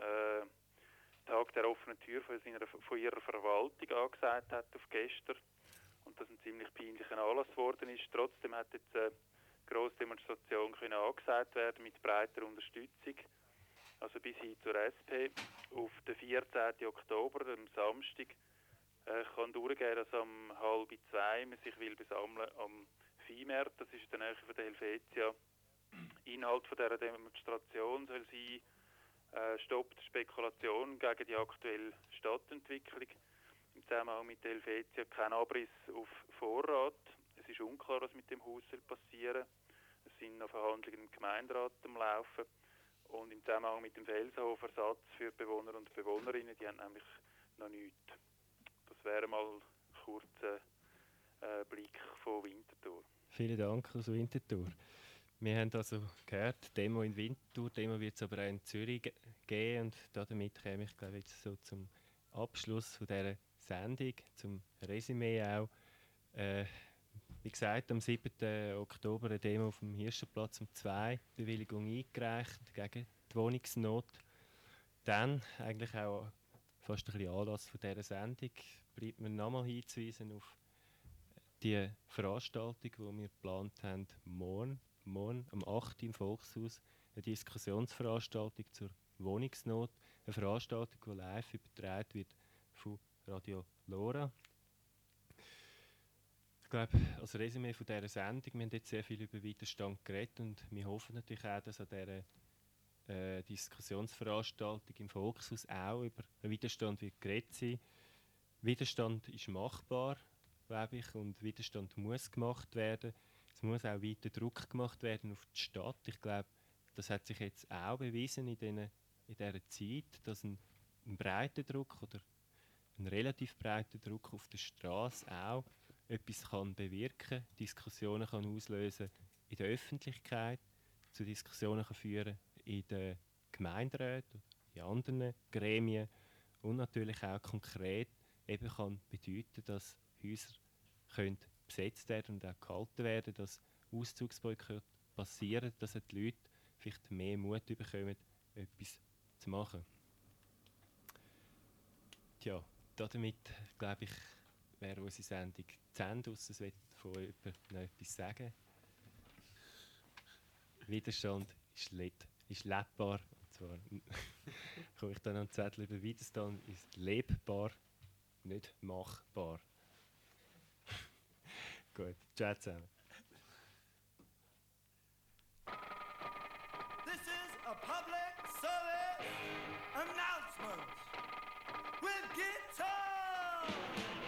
Tag der offenen Tür von ihrer Verwaltung angesagt hat auf gestern. Und das ein ziemlich peinlicher Anlass geworden ist. Trotzdem hat jetzt eine grosse Demonstration können angesagt werden mit breiter Unterstützung. Also bis hin zur SP. Auf den 14. Oktober, am Samstag, kann durchgehen, dass um 1:30 man sich will besammeln am Viehmarkt. Das ist in der Nähe von der Helvetia. Inhalt von dieser Demonstration soll sein, stoppt Spekulation gegen die aktuelle Stadtentwicklung. Im Zusammenhang mit der Helvetia kein Abriss auf Vorrat. Es ist unklar, was mit dem Haus passieren soll. Es sind noch Verhandlungen im Gemeinderat am Laufen. Und im Zusammenhang mit dem Felsenhof Ersatz für Bewohner und Bewohnerinnen, die haben nämlich noch nichts. Das wäre mal ein kurzer Blick von Winterthur. Vielen Dank aus Winterthur. Wir haben also gehört, Demo in Winterthur, Demo wird es aber auch in Zürich geben. Und damit komme ich, glaube ich, jetzt so zum Abschluss von dieser Sendung, zum Resümee auch. Wie gesagt, am 7. Oktober eine Demo auf dem Hirschenplatz um 2, Bewilligung eingereicht gegen die Wohnungsnot. Dann eigentlich auch fast ein bisschen Anlass von dieser Sendung, bleibt mir nochmal hinzuweisen auf die Veranstaltung, die wir geplant haben, morgen am 8. im Volkshaus, eine Diskussionsveranstaltung zur Wohnungsnot, eine Veranstaltung, die live übertragen wird von Radio Lora. Ich glaube, als Resümee von dieser Sendung, wir haben jetzt sehr viel über Widerstand geredet und wir hoffen natürlich auch, dass an dieser Diskussionsveranstaltung im Volkshaus auch über Widerstand wird geredet sein. Widerstand ist machbar, glaube ich, und Widerstand muss gemacht werden. Es muss auch weiter Druck gemacht werden auf die Stadt. Ich glaube, das hat sich jetzt auch bewiesen in dieser Zeit, dass ein breiter Druck oder ein relativ breiter Druck auf der Straße auch etwas kann bewirken, Diskussionen kann auslösen in der Öffentlichkeit, zu Diskussionen kann führen in den Gemeinderäten, in anderen Gremien und natürlich auch konkret eben kann bedeuten, dass Häuser können besetzt werden und auch gehalten werden, dass Auszugsboykott passieren, dass die Leute vielleicht mehr Mut bekommen, etwas zu machen. Tja, damit, glaube ich, wäre unsere Sendung zu Ende. Es wird von jemandem noch etwas sagen. Widerstand ist lebbar. Und zwar komme ich dann an den Zettel über Widerstand ist lebbar, nicht machbar. Gut, ciao zusammen. This is a public service announcement with guitar.